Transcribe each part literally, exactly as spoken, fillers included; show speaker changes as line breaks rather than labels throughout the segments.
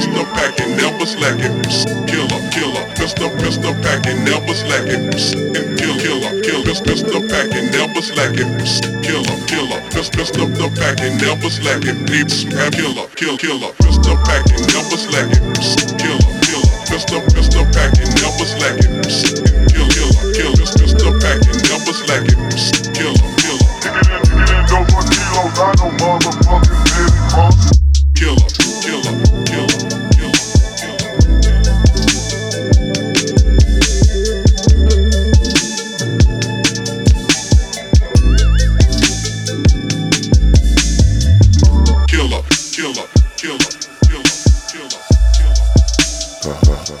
pistol packing, never slacking. Killer, killer, pistol, pistol packing, never slacking. Kill, killer, kill, pistol packing, never slacking. Killer, killer, pistol, pistol packing, never slacking. Deep smack, killer, kill, killer, pistol packing, never slacking. Killer, killer, pistol, pistol packing, never slacking. Kill, killer, kill, pistol packing, never slacking. Killer, killer.
Don't put kilos, I know motherfucking Diddy Cross.
Killer, killer, killer, killer, killer, killer, killer, killer, killer.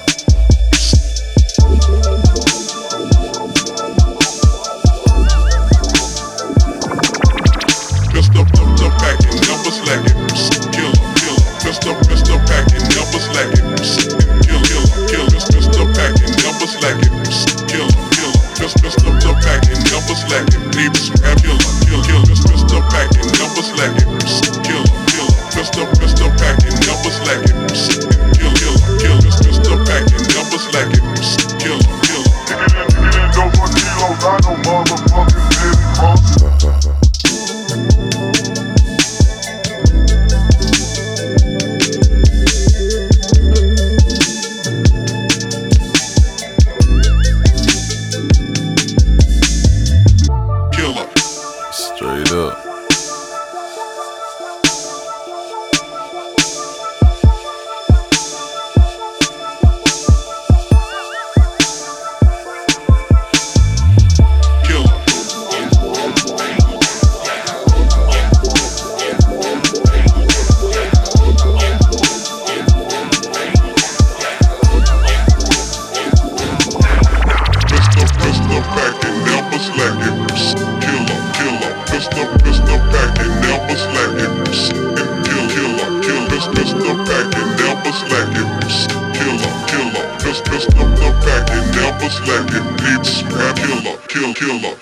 Pistol, pistol packing, never slacking. Killer, killer, pistol, pistol packing, never slacking. Kill, killer, kill, pistol packing, never slacking. Kill, killer, pistol, pistol packing, never slacking. Deep smack, killer, kill, kill, pistol packing, never slacking. Kill, killer, pistol, pistol packing, never slacking. Kill, killer, kill, pistol packing, never slacking. Kill, killer.
Don't put kilos, I know motherfucking Diddy Cross.
Straight up.
Pistol, pistol packing, never slacking. Kill, killer, kill, pistol packing, never slacking. Killer, killer, pistol packing, never slacking. Deep smack, killer, kill, killer.